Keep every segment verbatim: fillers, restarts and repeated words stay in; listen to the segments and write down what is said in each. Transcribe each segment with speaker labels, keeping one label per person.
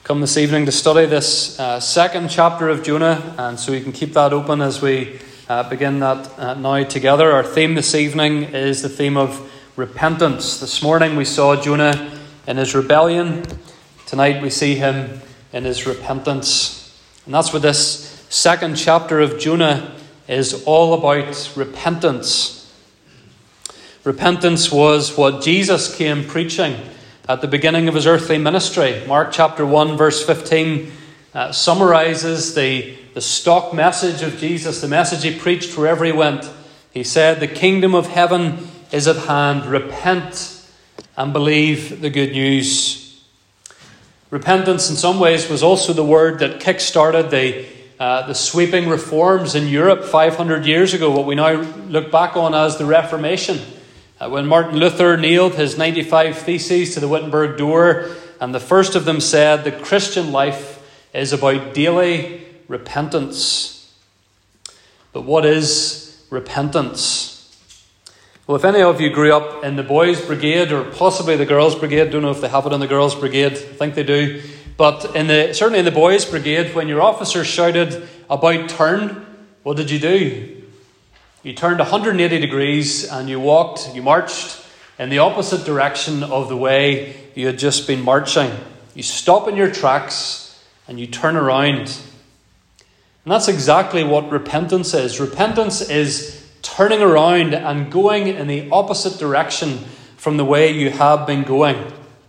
Speaker 1: come this evening to study this uh, second chapter of Jonah, and so you can keep that open as we uh, begin that uh, now together. Our theme this evening is the theme of repentance. This morning we saw Jonah in his rebellion. Tonight we see him in his repentance. And that's what this second chapter of Jonah is all about: repentance. Repentance was what Jesus came preaching at the beginning of his earthly ministry. Mark chapter one verse fifteen uh, summarizes the, the stock message of Jesus, the message he preached wherever he went. He said, "The kingdom of heaven is at hand. Repent and believe the good news." Repentance in some ways was also the word that kick-started the, uh, the sweeping reforms in Europe five hundred years ago, what we now look back on as the Reformation. Uh, when Martin Luther nailed his ninety-five Theses to the Wittenberg door, and the first of them said, "The Christian life is about daily repentance." But what is repentance? Well, if any of you grew up in the boys' brigade or possibly the girls' brigade, don't know if they have it in the girls' brigade, I think they do, but in the certainly in the boys' brigade, when your officer shouted "about turn," what did you do? You turned one hundred eighty degrees and you walked, you marched in the opposite direction of the way you had just been marching. You stop in your tracks and you turn around. And that's exactly what repentance is. Repentance is turning around and going in the opposite direction from the way you have been going.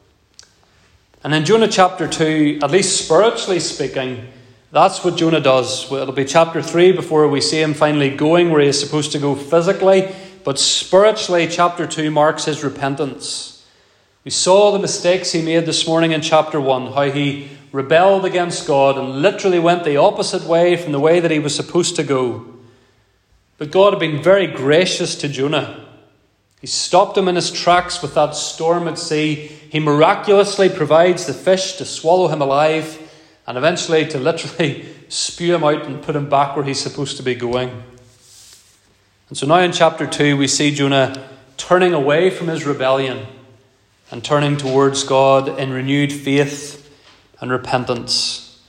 Speaker 1: And in Jonah chapter two, at least spiritually speaking, that's what Jonah does. Well, it'll be chapter three before we see him finally going where he is supposed to go physically. But spiritually, chapter two marks his repentance. We saw the mistakes he made this morning in chapter one, how he rebelled against God and literally went the opposite way from the way that he was supposed to go. But God had been very gracious to Jonah. He stopped him in his tracks with that storm at sea. He miraculously provides the fish to swallow him alive, and eventually to literally spew him out and put him back where he's supposed to be going. And so now in chapter two, we see Jonah turning away from his rebellion and turning towards God in renewed faith and repentance.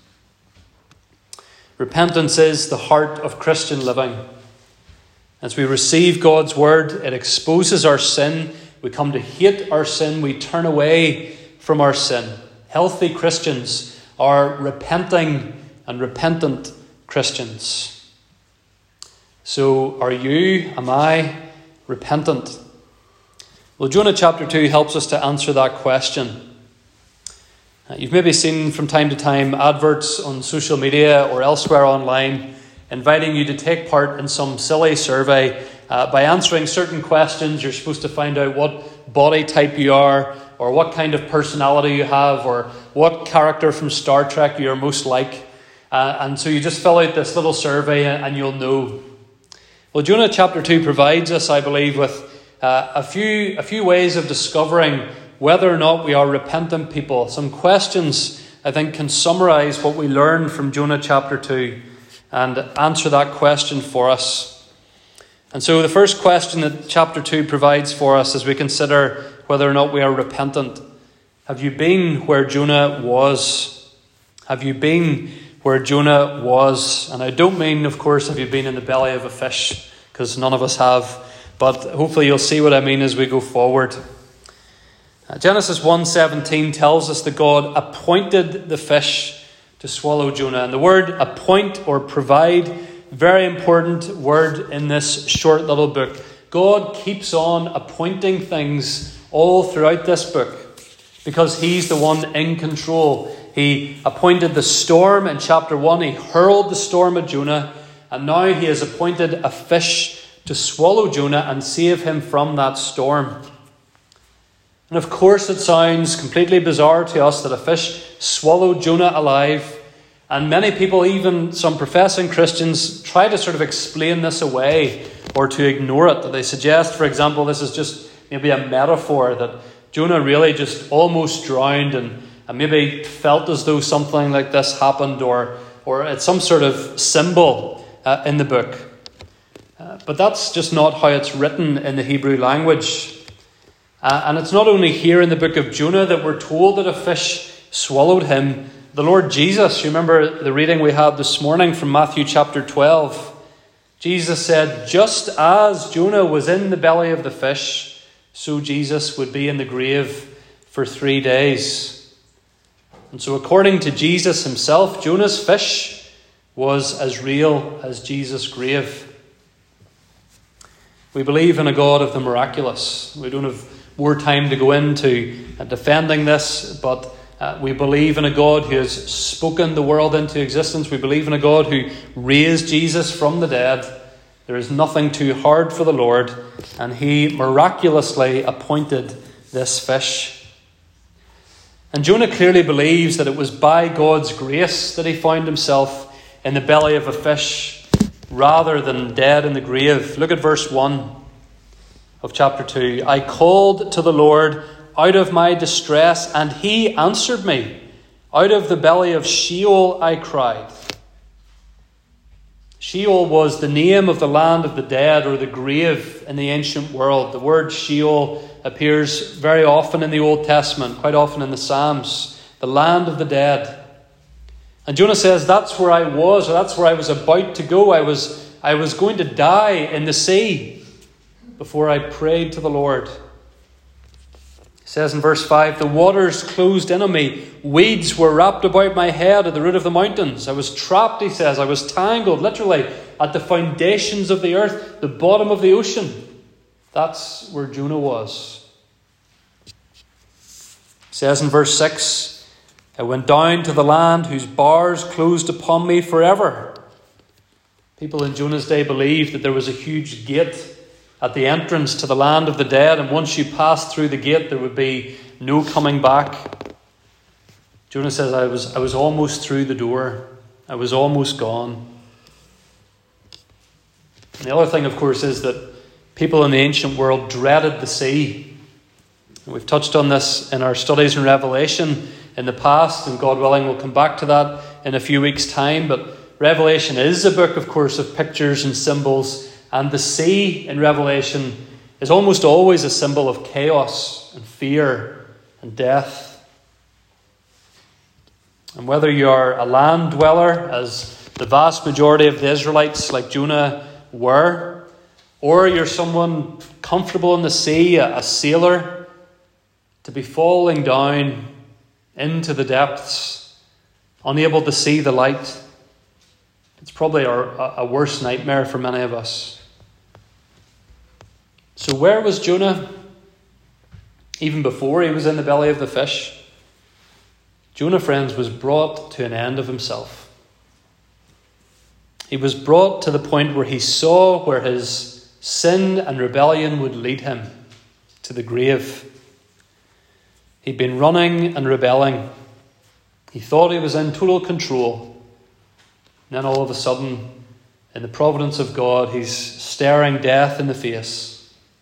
Speaker 1: Repentance is the heart of Christian living. As we receive God's word, it exposes our sin. We come to hate our sin. We turn away from our sin. Healthy Christians are repenting and repentant Christians. So are you, am I, repentant? Well, Jonah chapter two helps us to answer that question. Uh, you've maybe seen from time to time adverts on social media or elsewhere online inviting you to take part in some silly survey. Uh, by answering certain questions, you're supposed to find out what body type you are, or what kind of personality you have, or what character from Star Trek you're most like. Uh, and so you just fill out this little survey and you'll know. Well, Jonah chapter two provides us, I believe, with uh, a few a few ways of discovering whether or not we are repentant people. Some questions, I think, can summarize what we learn from Jonah chapter two and answer that question for us. And so the first question that chapter two provides for us as we consider whether or not we are repentant: have you been where Jonah was? Have you been where Jonah was? And I don't mean, of course, have you been in the belly of a fish, because none of us have. But hopefully you'll see what I mean as we go forward. Uh, Genesis one seventeen tells us that God appointed the fish to swallow Jonah. And the word appoint or provide, very important word in this short little book. God keeps on appointing things all throughout this book because he's the one in control. He appointed the storm in chapter one. He hurled the storm at Jonah. And now he has appointed a fish to swallow Jonah and save him from that storm. And of course it sounds completely bizarre to us that a fish swallowed Jonah alive. And many people, even some professing Christians, try to sort of explain this away or to ignore it. That they suggest, for example, this is just maybe a metaphor, that Jonah really just almost drowned and, and maybe felt as though something like this happened, or, or it's some sort of symbol uh, in the book. Uh, but that's just not how it's written in the Hebrew language. Uh, and it's not only here in the book of Jonah that we're told that a fish swallowed him, the Lord Jesus, you remember the reading we had this morning from Matthew chapter twelve. Jesus said, just as Jonah was in the belly of the fish, so Jesus would be in the grave for three days. And so according to Jesus himself, Jonah's fish was as real as Jesus' grave. We believe in a God of the miraculous. We don't have more time to go into defending this, but uh, we believe in a God who has spoken the world into existence. We believe in a God who raised Jesus from the dead. There is nothing too hard for the Lord, and he miraculously appointed this fish. And Jonah clearly believes that it was by God's grace that he found himself in the belly of a fish rather than dead in the grave. Look at verse one of chapter two. I called to the Lord out of my distress, and he answered me. Out of the belly of Sheol I cried. Sheol was the name of the land of the dead, or the grave in the ancient world. The word Sheol appears very often in the Old Testament, quite often in the Psalms. The land of the dead. And Jonah says, that's where I was, or that's where I was about to go. I was, I was going to die in the sea before I prayed to the Lord. He says in verse five, the waters closed in on me. Weeds were wrapped about my head at the root of the mountains. I was trapped, he says. I was tangled, literally, at the foundations of the earth, the bottom of the ocean. That's where Jonah was. He says in verse six, I went down to the land whose bars closed upon me forever. People in Jonah's day believed that there was a huge gate at the entrance to the land of the dead, and once you passed through the gate, there would be no coming back. Jonah says, I was, I was almost through the door. I was almost gone. And the other thing, of course, is that people in the ancient world dreaded the sea. And we've touched on this in our studies in Revelation in the past, and God willing, we'll come back to that in a few weeks' time. But Revelation is a book, of course, of pictures and symbols. And the sea in Revelation is almost always a symbol of chaos and fear and death. And whether you're a land dweller, as the vast majority of the Israelites like Jonah were, or you're someone comfortable in the sea, a, a sailor, to be falling down into the depths, unable to see the light, it's probably a, a worse nightmare for many of us. So where was Jonah even before he was in the belly of the fish? Jonah, friends, was brought to an end of himself. He was brought to the point where he saw where his sin and rebellion would lead him, to the grave. He'd been running and rebelling. He thought he was in total control. And then all of a sudden, in the providence of God, he's staring death in the face.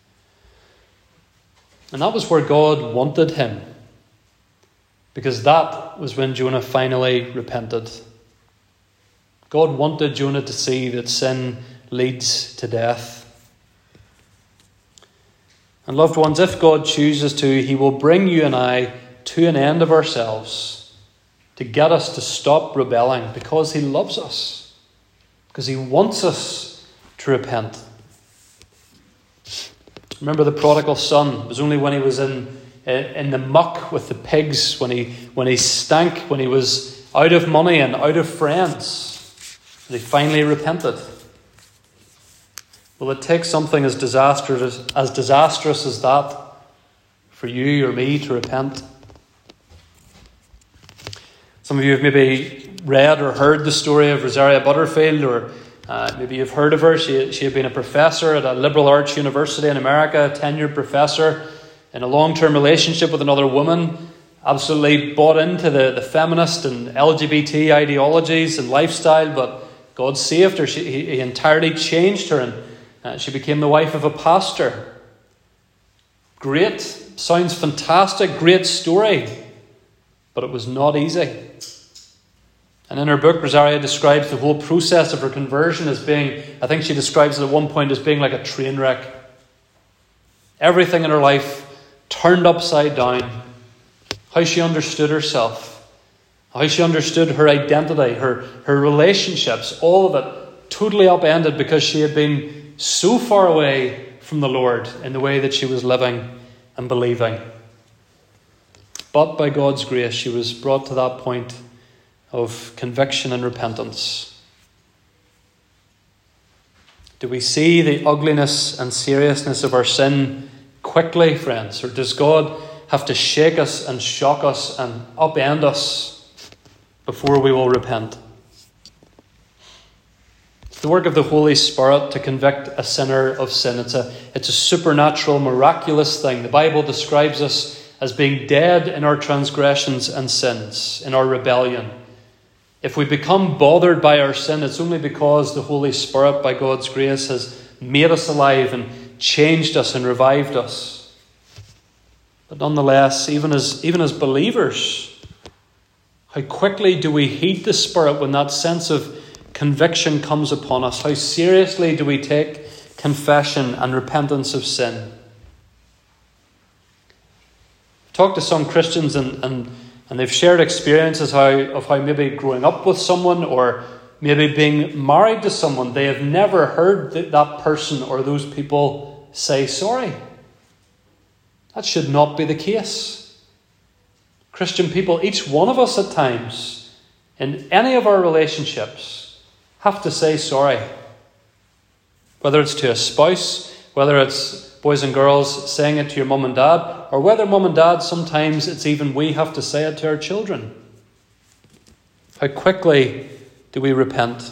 Speaker 1: And that was where God wanted him, because that was when Jonah finally repented. God wanted Jonah to see that sin leads to death. And loved ones, if God chooses to, he will bring you and I to an end of ourselves to get us to stop rebelling, because he loves us, because he wants us to repent. Remember the prodigal son. It was only when he was in in the muck with the pigs, when he when he stank, when he was out of money and out of friends, that he finally repented. Will it take something as disastrous as disastrous as that for you or me to repent? Some of you have maybe read or heard the story of Rosaria Butterfield, or Uh, maybe you've heard of her. She, she had been a professor at a liberal arts university in America, a tenured professor, in a long-term relationship with another woman, absolutely bought into the, the feminist and L G B T ideologies and lifestyle, but God saved her. She, he, he entirely changed her, and uh, she became the wife of a pastor. Great. Sounds fantastic. Great story. But it was not easy. And in her book, Rosaria describes the whole process of her conversion as being, I think she describes it at one point as being like a train wreck. Everything in her life turned upside down. How she understood herself. how she understood her identity, her, her relationships, all of it totally upended because she had been so far away from the Lord in the way that she was living and believing. But by God's grace, she was brought to that point of conviction and repentance. Do we see the ugliness and seriousness of our sin quickly, friends? Or does God have to shake us and shock us and upend us before we will repent? It's the work of the Holy Spirit to convict a sinner of sin. It's a, it's a supernatural, miraculous thing. The Bible describes us as being dead in our transgressions and sins, in our rebellion. If we become bothered by our sin, it's only because the Holy Spirit, by God's grace, has made us alive and changed us and revived us. But nonetheless, even as, even as believers, how quickly do we heed the Spirit when that sense of conviction comes upon us? How seriously do we take confession and repentance of sin? Talk to some Christians and, and, and they've shared experiences how, of how maybe growing up with someone or maybe being married to someone, they have never heard that, that person or those people say sorry. That should not be the case. Christian people, each one of us at times, in any of our relationships, have to say sorry. Whether it's to a spouse, whether it's boys and girls saying it to your mum and dad, or whether mum and dad, sometimes it's even we have to say it to our children. How quickly do we repent?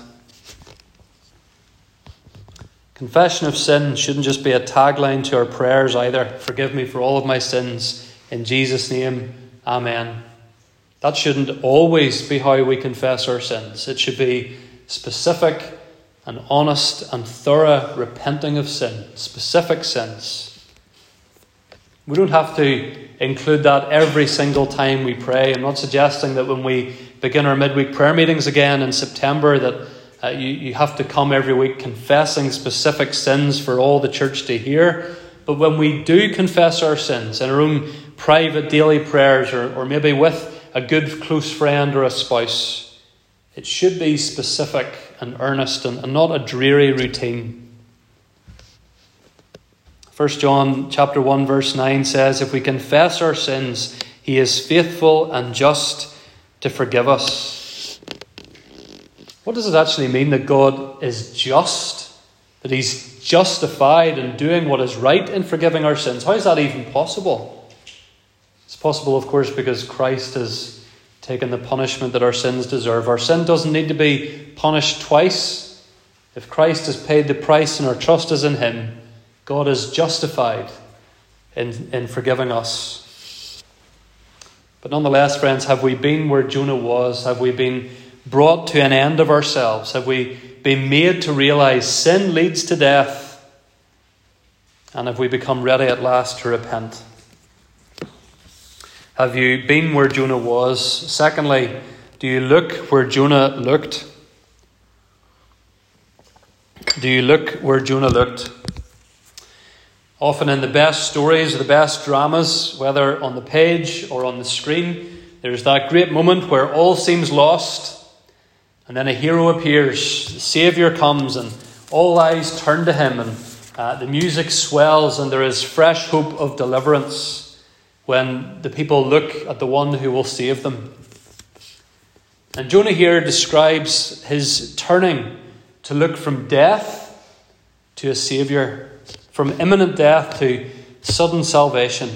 Speaker 1: Confession of sin shouldn't just be a tagline to our prayers either. Forgive me for all of my sins. In Jesus' name, amen. That shouldn't always be how we confess our sins. It should be specific and honest and thorough repenting of sin, specific sins. We don't have to include that every single time we pray. I'm not suggesting that when we begin our midweek prayer meetings again in September that uh, you, you have to come every week confessing specific sins for all the church to hear. But when we do confess our sins in our own private daily prayers or, or maybe with a good close friend or a spouse, it should be specific and earnest and, and not a dreary routine. First John chapter one verse nine says, if we confess our sins, he is faithful and just to forgive us. What does it actually mean that God is just? That he's justified in doing what is right in forgiving our sins? How is that even possible? It's possible, of course, because Christ has taken the punishment that our sins deserve. Our sin doesn't need to be punished twice. If Christ has paid the price and our trust is in him, God is justified in, in forgiving us. But nonetheless, friends, have we been where Jonah was? Have we been brought to an end of ourselves? Have we been made to realize sin leads to death? And have we become ready at last to repent? Have you been where Jonah was? Secondly, do you look where Jonah looked? Do you look where Jonah looked? Often in the best stories or the best dramas, whether on the page or on the screen, there's that great moment where all seems lost and then a hero appears, the Saviour comes and all eyes turn to him and uh, the music swells and there is fresh hope of deliverance when the people look at the one who will save them. And Jonah here describes his turning to look from death to a Saviour, from imminent death to sudden salvation.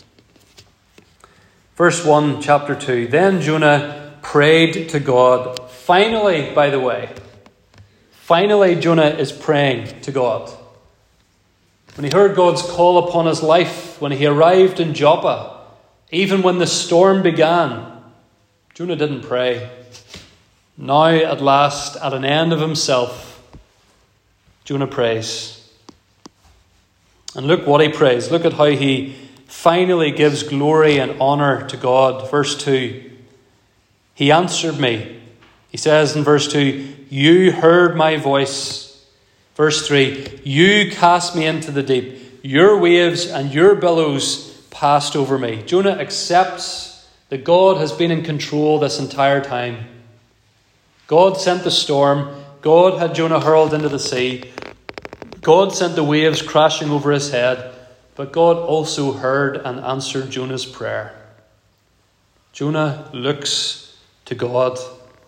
Speaker 1: Verse one, chapter two. Then Jonah prayed to God. Finally, by the way, finally Jonah is praying to God. When he heard God's call upon his life, when he arrived in Joppa, even when the storm began, Jonah didn't pray. Now, at last, at an end of himself, Jonah prays. And look what he prays. Look at how he finally gives glory and honour to God. Verse two. He answered me. He says in verse two, you heard my voice. Verse three, you cast me into the deep. Your waves and your billows passed over me. Jonah accepts the that God has been in control this entire time. God sent the storm. God had Jonah hurled into the sea. God sent the waves crashing over his head. But God also heard and answered Jonah's prayer. Jonah looks to God.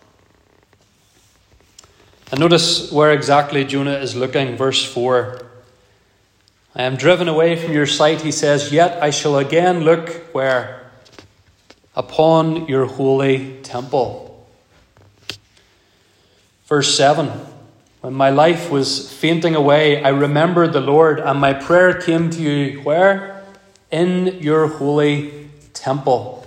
Speaker 1: And notice where exactly Jonah is looking. Verse four. I am driven away from your sight, he says, yet I shall again look where? Upon your holy temple. Verse seven. When my life was fainting away, I remembered the Lord, and my prayer came to you, where? In your holy temple.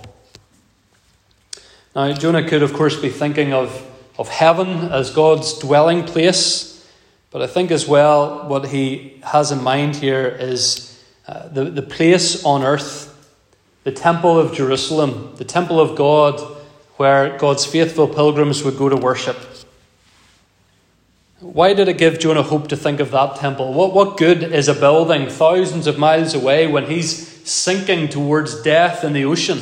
Speaker 1: Now, Jonah could, of course, be thinking of, of heaven as God's dwelling place. But I think as well what he has in mind here is uh, the, the place on earth, the temple of Jerusalem, the temple of God, where God's faithful pilgrims would go to worship. Why did it give Jonah hope to think of that temple? What, what good is a building thousands of miles away when he's sinking towards death in the ocean?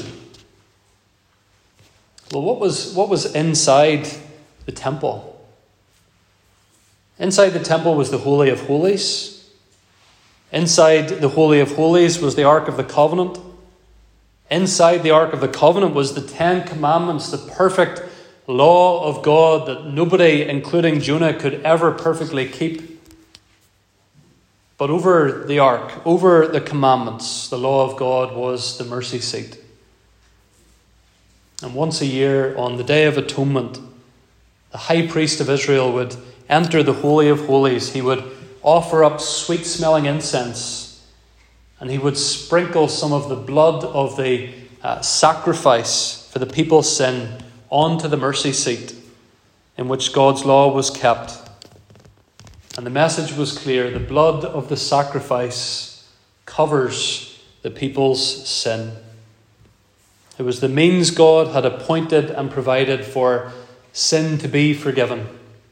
Speaker 1: Well, what was, what was inside the temple? Inside the temple was the Holy of Holies. Inside the Holy of Holies was the Ark of the Covenant. Inside the Ark of the Covenant was the Ten Commandments, the perfect law of God that nobody, including Jonah, could ever perfectly keep. But over the Ark, over the commandments, the law of God was the mercy seat. And once a year, on the Day of Atonement, the high priest of Israel would enter the Holy of Holies. He would offer up sweet-smelling incense, and he would sprinkle some of the blood of the uh, sacrifice for the people's sin onto the mercy seat in which God's law was kept. And the message was clear: the blood of the sacrifice covers the people's sin. It was the means God had appointed and provided for sin to be forgiven.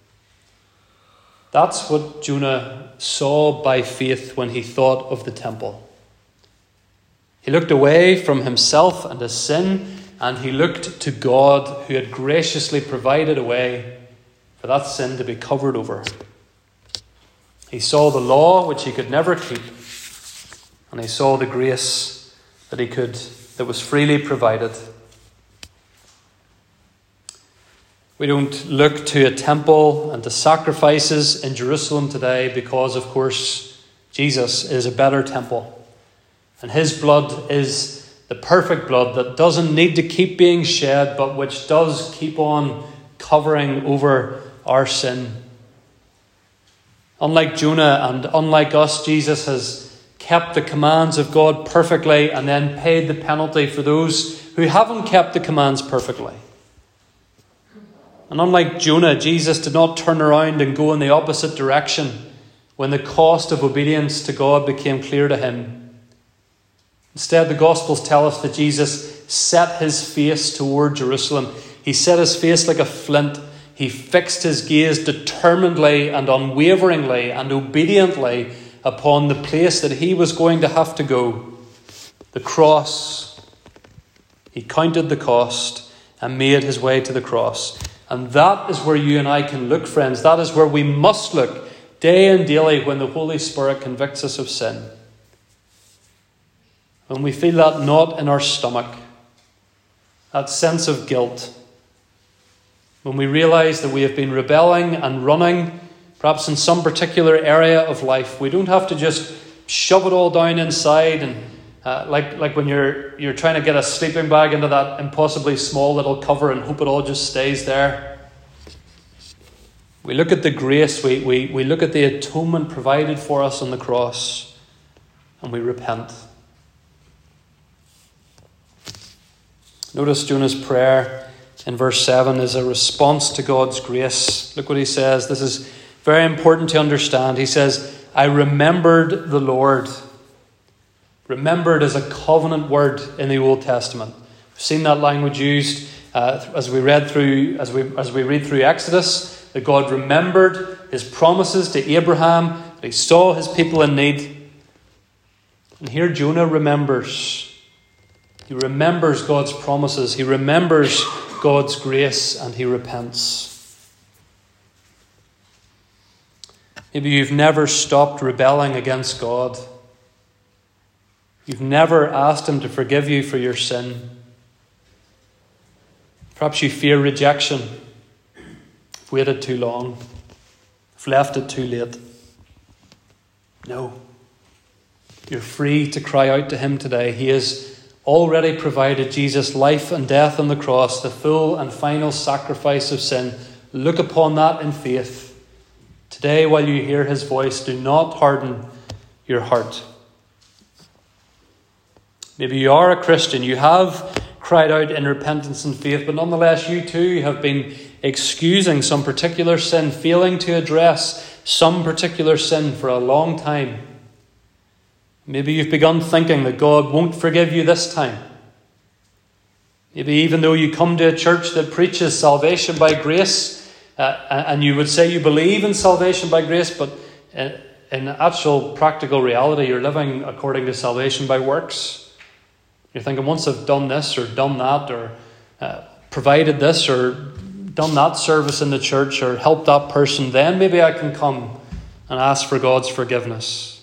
Speaker 1: That's what Jonah saw by faith when he thought of the temple. He looked away from himself and his sin, and he looked to God, who had graciously provided a way for that sin to be covered over. He saw the law which he could never keep, and he saw the grace that he could, that was freely provided. We don't look to a temple and to sacrifices in Jerusalem today because, of course, Jesus is a better temple. And his blood is the perfect blood that doesn't need to keep being shed, but which does keep on covering over our sin. Unlike Jonah and unlike us, Jesus has kept the commands of God perfectly and then paid the penalty for those who haven't kept the commands perfectly. And unlike Jonah, Jesus did not turn around and go in the opposite direction when the cost of obedience to God became clear to him. Instead, the Gospels tell us that Jesus set his face toward Jerusalem. He set his face like a flint. He fixed his gaze determinedly and unwaveringly and obediently upon the place that he was going to have to go, the cross. He counted the cost and made his way to the cross. And that is where you and I can look, friends. That is where we must look day and daily when the Holy Spirit convicts us of sin. When we feel that knot in our stomach, that sense of guilt, when we realise that we have been rebelling and running, perhaps in some particular area of life, we don't have to just shove it all down inside and uh, like, like when you're you're trying to get a sleeping bag into that impossibly small little cover and hope it all just stays there. We look at the grace, we, we, we look at the atonement provided for us on the cross, and we repent. Notice Jonah's prayer in verse seven is a response to God's grace. Look what he says. This is very important to understand. He says, I remembered the Lord. Remembered is a covenant word in the Old Testament. We've seen that language used uh, as we read through as we as we read through Exodus, that God remembered his promises to Abraham, that he saw his people in need. And here Jonah remembers. He remembers God's promises. He remembers God's grace, and he repents. Maybe you've never stopped rebelling against God. You've never asked him to forgive you for your sin. Perhaps you fear rejection. You've waited too long. You've left it too late. No. You're free to cry out to him today. He has already provided Jesus' life and death on the cross, the full and final sacrifice of sin. Look upon that in faith. Today, while you hear his voice, do not harden your heart. Maybe you are a Christian. You have cried out in repentance and faith, but nonetheless you too have been excusing some particular sin, failing to address some particular sin for a long time. Maybe you've begun thinking that God won't forgive you this time. Maybe even though you come to a church that preaches salvation by grace, uh, and you would say you believe in salvation by grace, but in, in actual practical reality, you're living according to salvation by works. You're thinking, once I've done this or done that, or uh, provided this or done that service in the church, or helped that person, then maybe I can come and ask for God's forgiveness.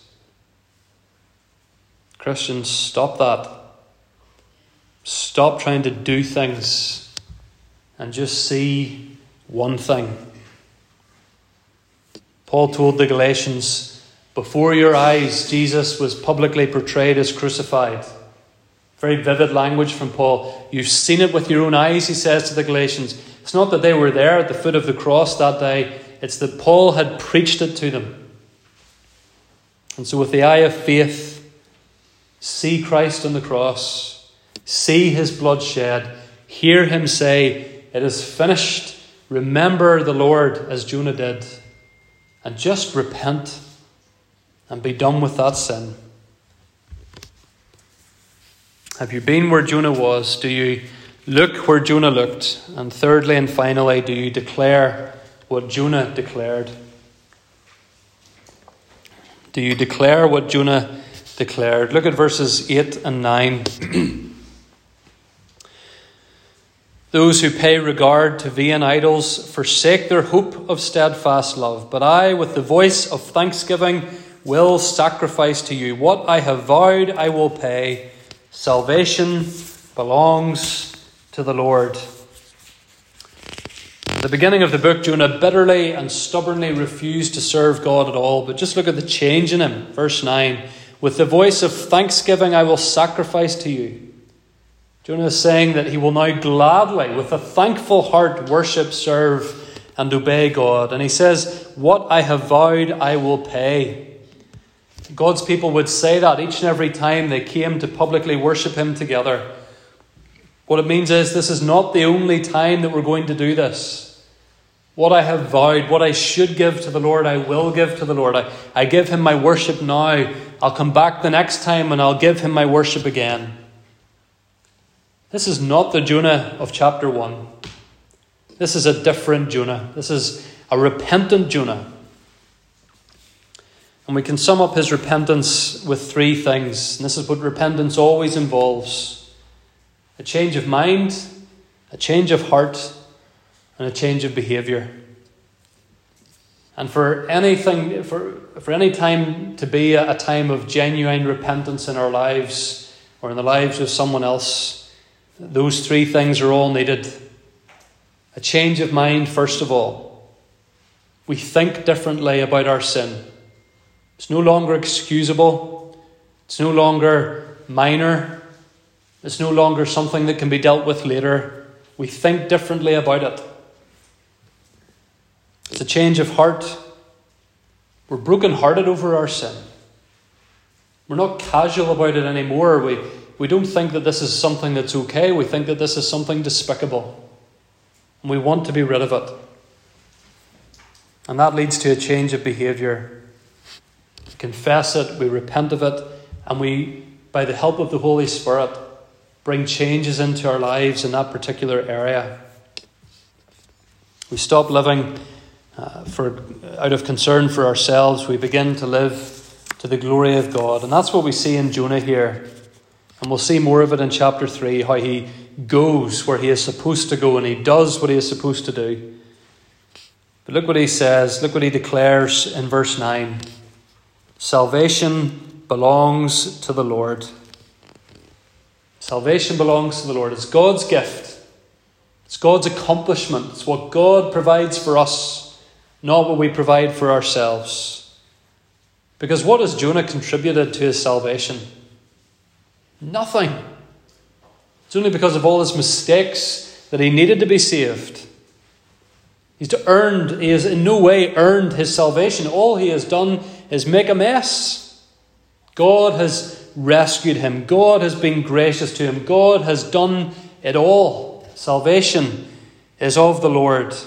Speaker 1: Christians, stop that. Stop trying to do things and just see one thing. Paul told the Galatians, before your eyes, Jesus was publicly portrayed as crucified. Very vivid language from Paul. You've seen it with your own eyes, he says to the Galatians. It's not that they were there at the foot of the cross that day. It's that Paul had preached it to them. And so with the eye of faith, see Christ on the cross, see his blood shed, hear him say, it is finished. Remember the Lord as Jonah did, and just repent and be done with that sin. Have you been where Jonah was? Do you look where Jonah looked? And thirdly and finally, do you declare what Jonah declared? Do you declare what Jonah declared? Look at verses eight and nine. Those who pay regard to vain idols forsake their hope of steadfast love. But I, with the voice of thanksgiving, will sacrifice to you. What I have vowed I will pay. Salvation belongs to the Lord. At the beginning of the book, Jonah bitterly and stubbornly refused to serve God at all. But just look at the change in him. Verse nine. With the voice of thanksgiving I will sacrifice to you. Jonah is saying that he will now gladly, with a thankful heart, worship, serve, and obey God. And he says, what I have vowed, I will pay. God's people would say that each and every time they came to publicly worship him together. What it means is, this is not the only time that we're going to do this. What I have vowed, what I should give to the Lord, I will give to the Lord. I, I give him my worship now. I'll come back the next time and I'll give him my worship again. This is not the Jonah of chapter one. This is a different Jonah. This is a repentant Jonah. And we can sum up his repentance with three things. And this is what repentance always involves. A change of mind, a change of heart, and a change of behaviour. And for anything, for, for any time to be a, a time of genuine repentance in our lives, or in the lives of someone else, those three things are all needed. A change of mind, first of all. We think differently about our sin. It's no longer excusable. It's no longer minor. It's no longer something that can be dealt with later. We think differently about it. It's a change of heart. We're broken-hearted over our sin. We're not casual about it anymore. We, we don't think that this is something that's okay. We think that this is something despicable. And we want to be rid of it. And that leads to a change of behaviour. We confess it, we repent of it, and we, by the help of the Holy Spirit, bring changes into our lives in that particular area. We stop living uh, for out of concern for ourselves. We begin to live to the glory of God. And that's what we see in Jonah here. And we'll see more of it in chapter three, how he goes where he is supposed to go and he does what he is supposed to do. But look what he says, look what he declares in verse nine. Salvation belongs to the Lord. Salvation belongs to the Lord. It's God's gift. It's God's accomplishment. It's what God provides for us, not what we provide for ourselves. Because what has Jonah contributed to his salvation? Nothing. It's only because of all his mistakes that he needed to be saved. He's earned, he has in no way earned his salvation. All he has done is make a mess. God has rescued him. God has been gracious to him. God has done it all. Salvation is of the Lord.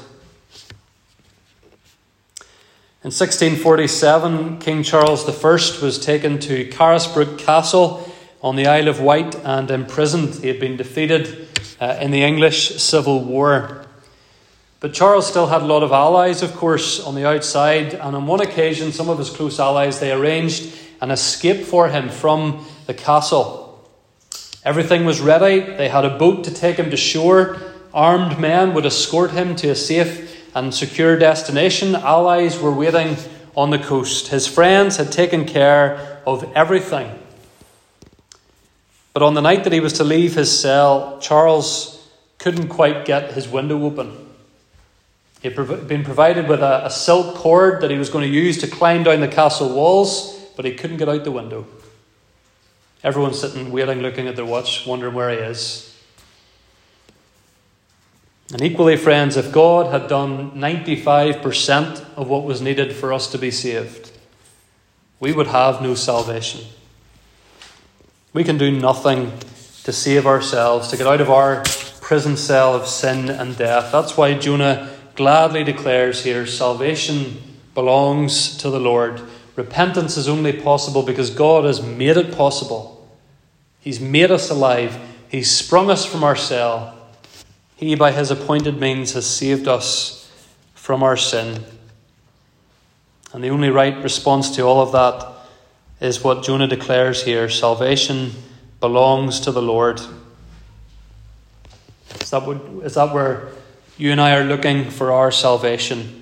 Speaker 1: In sixteen forty-seven, King Charles the First was taken to Carisbrooke Castle on the Isle of Wight and imprisoned. He had been defeated uh, in the English Civil War. But Charles still had a lot of allies, of course, on the outside. And on one occasion, some of his close allies, they arranged an escape for him from the castle. Everything was ready. They had a boat to take him to shore. Armed men would escort him to a safe and secure destination. Allies were waiting on the coast. His friends had taken care of everything. But on the night that he was to leave his cell, Charles couldn't quite get his window open. He had been provided with a, a silk cord that he was going to use to climb down the castle walls, but he couldn't get out the window. Everyone's sitting, waiting, looking at their watch, wondering where he is. And equally, friends, if God had done ninety-five percent of what was needed for us to be saved, we would have no salvation. We can do nothing to save ourselves, to get out of our prison cell of sin and death. That's why Jonah gladly declares here, salvation belongs to the Lord. Repentance is only possible because God has made it possible. He's made us alive. He's sprung us from our cell. He, by his appointed means, has saved us from our sin. And the only right response to all of that is what Jonah declares here. Salvation belongs to the Lord. Is that, what, is that where you and I are looking for our salvation?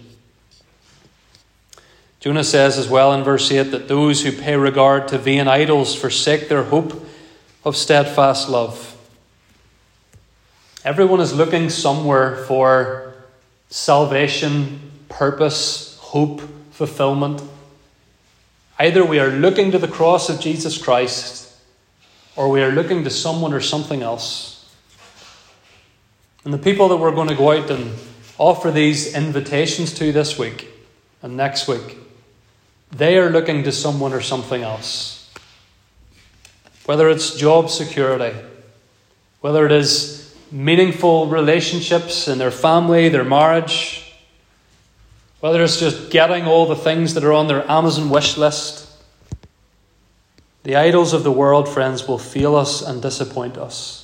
Speaker 1: Jonah says as well in verse eight that those who pay regard to vain idols forsake their hope of steadfast love. Everyone is looking somewhere for salvation, purpose, hope, fulfillment. Either we are looking to the cross of Jesus Christ, or we are looking to someone or something else. And the people that we're going to go out and offer these invitations to this week and next week, they are looking to someone or something else. Whether it's job security, whether it is meaningful relationships in their family, their marriage, whether it's just getting all the things that are on their Amazon wish list. The idols of the world, friends, will fail us and disappoint us.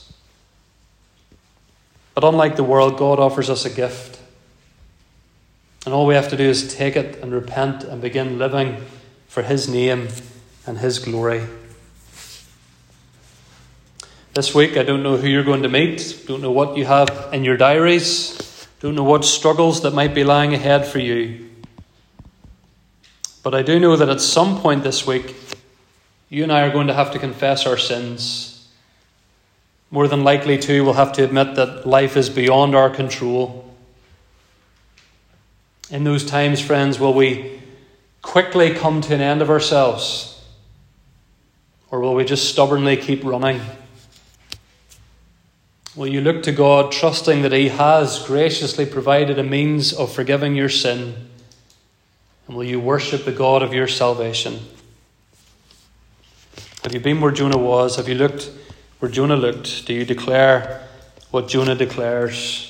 Speaker 1: But unlike the world, God offers us a gift. And all we have to do is take it and repent and begin living for his name and his glory. This week, I don't know who you're going to meet. Don't know what you have in your diaries. Don't know what struggles that might be lying ahead for you. But I do know that at some point this week, you and I are going to have to confess our sins. More than likely, too, we'll have to admit that life is beyond our control. In those times, friends, will we quickly come to an end of ourselves? Or will we just stubbornly keep running? Will you look to God, trusting that he has graciously provided a means of forgiving your sin? And will you worship the God of your salvation? Have you been where Jonah was? Have you looked where Jonah looked? Do you declare what Jonah declares?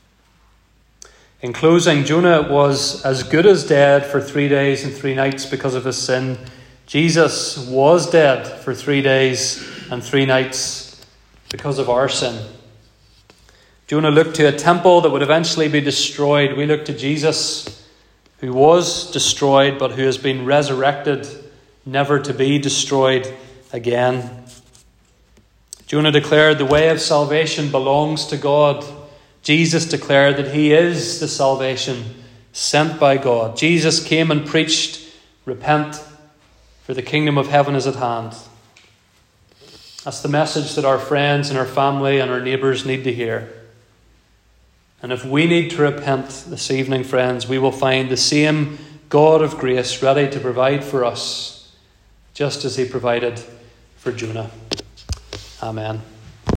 Speaker 1: In closing, Jonah was as good as dead for three days and three nights because of his sin. Jesus was dead for three days and three nights because of our sin. Jonah looked to a temple that would eventually be destroyed. We look to Jesus, who was destroyed, but who has been resurrected, never to be destroyed again. Jonah declared the way of salvation belongs to God. Jesus declared that he is the salvation sent by God. Jesus came and preached, repent, for the kingdom of heaven is at hand. That's the message that our friends and our family and our neighbours need to hear. And if we need to repent this evening, friends, we will find the same God of grace ready to provide for us, just as he provided for Jonah. Amen.